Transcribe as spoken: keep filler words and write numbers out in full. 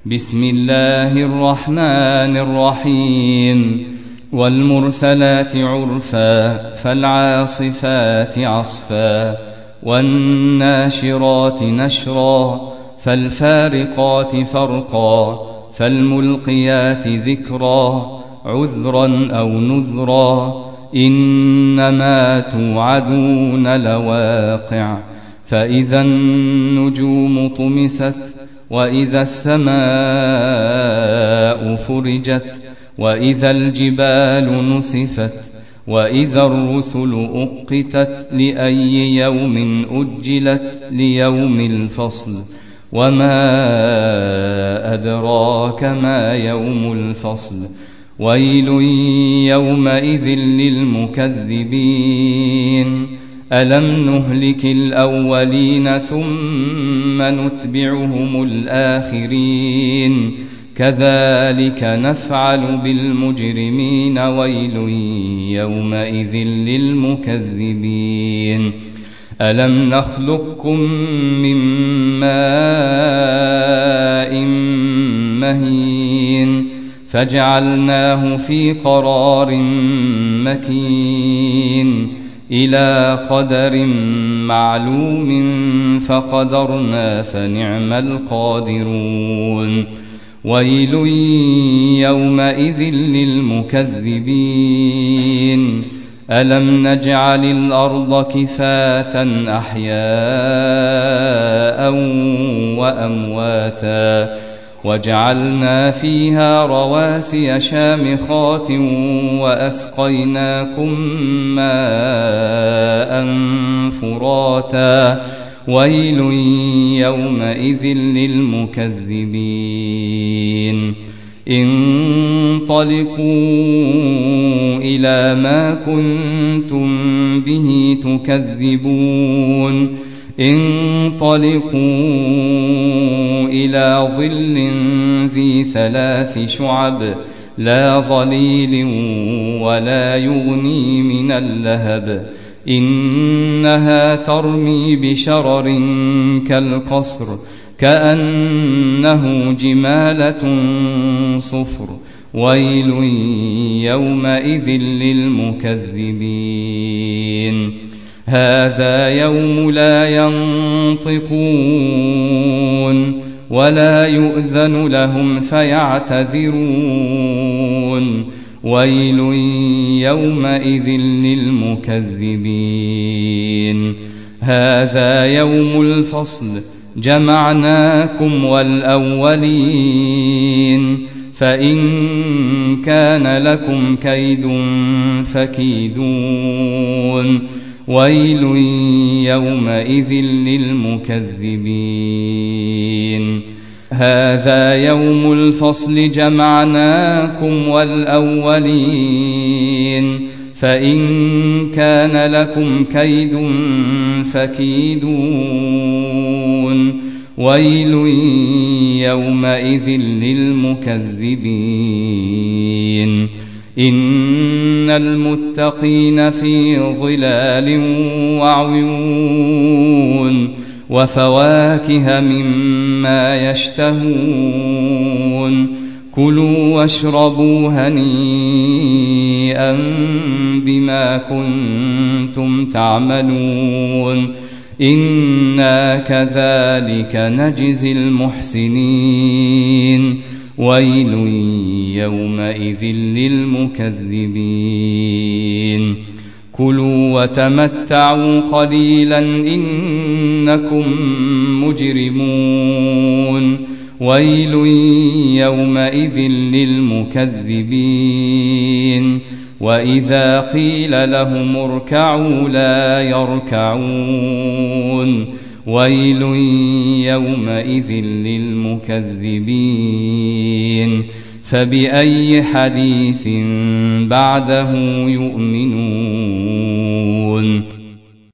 بسم الله الرحمن الرحيم والمرسلات عرفا فالعاصفات عصفا والناشرات نشرا فالفارقات فرقا فالملقيات ذكرا عذرا أو نذرا إنما توعدون لواقع فإذا النجوم طمست وإذا السماء فرجت وإذا الجبال نسفت وإذا الرسل أقتت لأي يوم أجلت ليوم الفصل وما أدراك ما يوم الفصل ويل يومئذ للمكذبين ألم نهلك الأولين ثم نتبعهم الآخرين كذلك نفعل بالمجرمين ويل يومئذ للمكذبين ألم نخلقكم من ماء مهين فجعلناه في قرار مكين إلى قدر معلوم فقدرنا فنعم القادرون ويل يومئذ للمكذبين ألم نجعل الأرض كفاة أحياء وأمواتا وجعلنا فيها رواسي شامخات وأسقيناكم ماء فراتا ويل يومئذ للمكذبين انطلقوا إلى ما كنتم به تكذبون انطلقوا إلى ظل ذي ثلاث شعب لا ظليل ولا يغني من اللهب إنها ترمي بشرر كالقصر كأنه جمالة صفر ويل يومئذ للمكذبين هذا يوم لا ينطقون ولا يؤذن لهم فيعتذرون ويل يومئذ للمكذبين هذا يوم الفصل جمعناكم والأولين فإن كان لكم كيد فكيدون ويل يومئذ للمكذبين هذا يوم الفصل جمعناكم والأولين فإن كان لكم كيد فكيدون ويل يومئذ للمكذبين إن المتقين في ظلال وعيون وفواكه مما يشتهون كلوا واشربوا هنيئا بما كنتم تعملون إنا كذلك نجزي المحسنين ويل يومئذ للمكذبين كلوا وتمتعوا قليلا إنكم مجرمون ويل يومئذ للمكذبين وإذا قيل لهم اركعوا لا يركعون ويل يومئذ للمكذبين فبأي حديث بعده يؤمنون